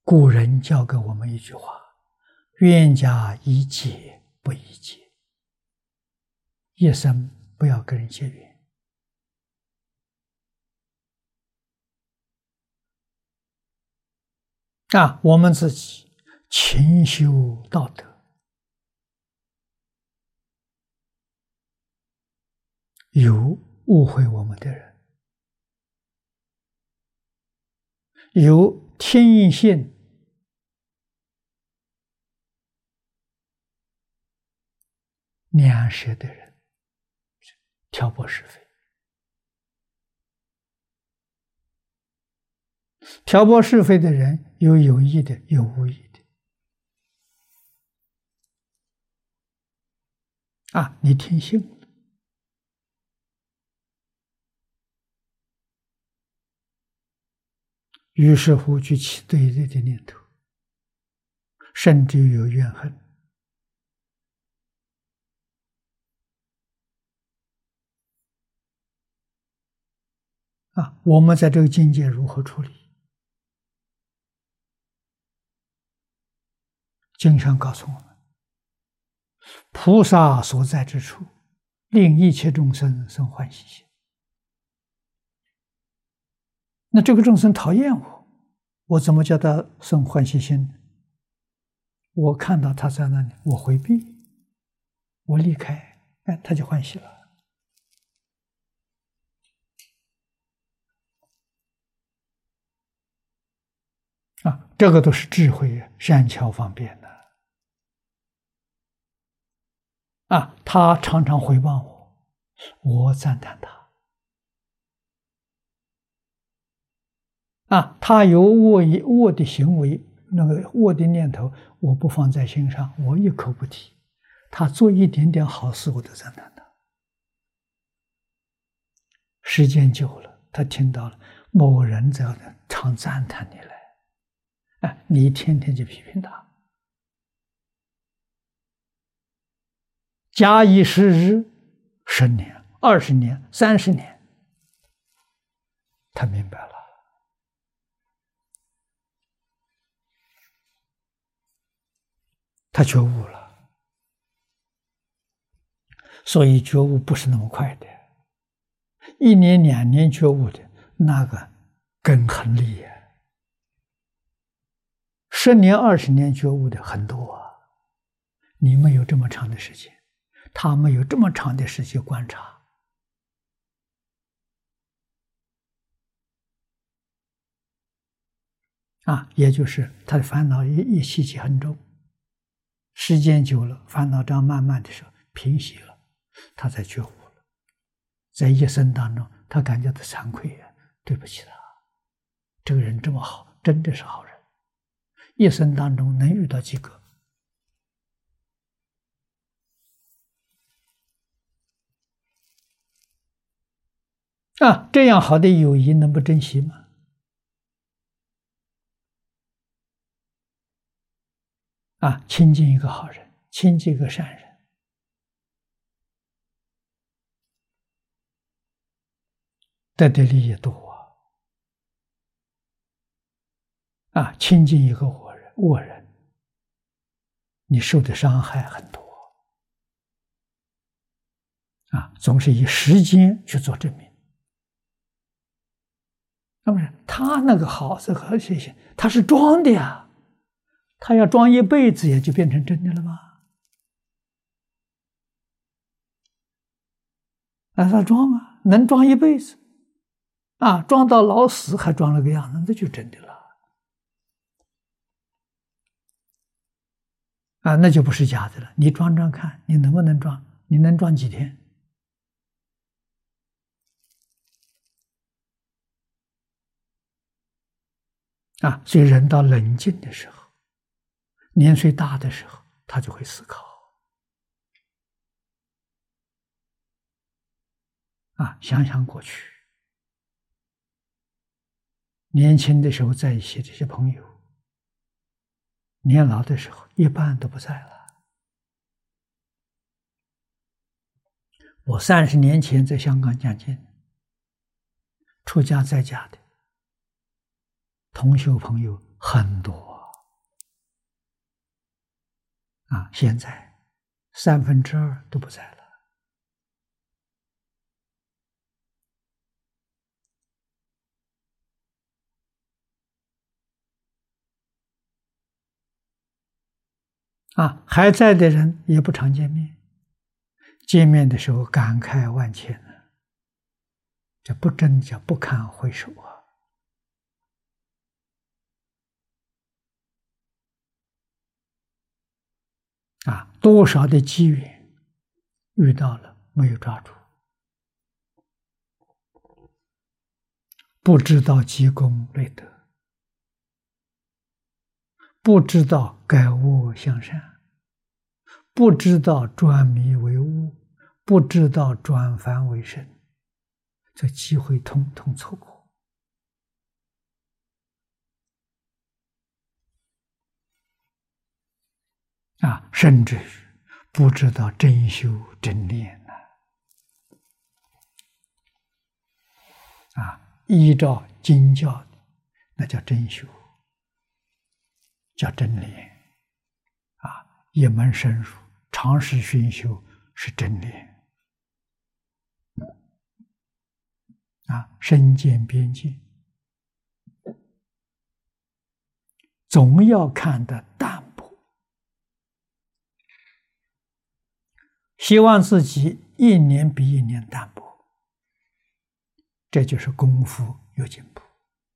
古人教给我们一句话：冤家宜解不宜结，一生不要跟人结冤。我们自己勤修道德，有误会我们的人，有听信两舌的人，挑拨是非。挑拨是非的人，有意的，有无意的。你听信了，于是乎就起对立的念头，甚至有怨恨。我们在这个境界如何处理？经上告诉我们，菩萨所在之处，令一切众生生欢喜心。那这个众生讨厌我，我怎么叫他生欢喜心？我看到他在那里，我回避，我离开，他就欢喜了。这个都是智慧善巧方便的。他常常回报我，我赞叹他。他有恶的行为，那个恶的念头，我不放在心上，我一口不提。他做一点点好事，我都赞叹他。时间久了，他听到了某人这样的常赞叹你来，你天天就批评他。假以时日，10年、20年、30年，他明白了。他觉悟了。所以觉悟不是那么快的，1年2年觉悟的那个根很利10年20年觉悟的很多你们有这么长的时间，他们有这么长的时间观察。也就是他的烦恼一习气很重，时间久了，烦恼这样慢慢的时候平息了，他才觉悟了。在一生当中，他感觉到惭愧对不起他，这个人这么好，真的是好人。一生当中能遇到几个？这样好的友谊能不珍惜吗？亲近一个好人，亲近一个善人，得的利益多亲近一个恶人，你受的伤害很多总是以时间去做证明。那么他那个好，这个谢谢，他是装的呀。他要装一辈子，也就变成真的了吗？他装能装一辈子装到老死还装了个样子，那就真的了那就不是假的了。你装装看，你能不能装？你能装几天？所以人到冷静的时候，年岁大的时候，他就会思考想想过去年轻的时候在一起这些朋友，年老的时候一半都不在了。我30年前在香港讲经，出家在家的同修朋友很多现在2/3都不在了。还在的人也不常见面，见面的时候感慨万千呢，这不真叫不堪回首多少的机缘遇到了没有抓住，不知道积功累德，不知道改恶向善，不知道转迷为悟，不知道转凡为圣，这机会统统错过。甚至于不知道真修真练依照经教的，那叫真修，叫真练一门深入，长时熏修是真练身见边界，总要看得淡薄，希望自己一年比一年淡薄，这就是功夫有进步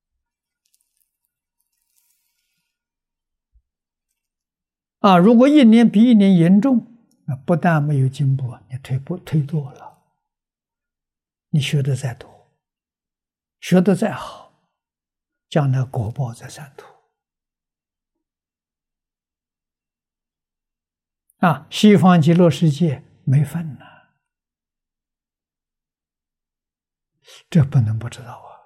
如果一年比一年严重，那不但没有进步，你退堕了。你学的再多，学的再好，将来果报在三途西方极乐世界没份了，这不能不知道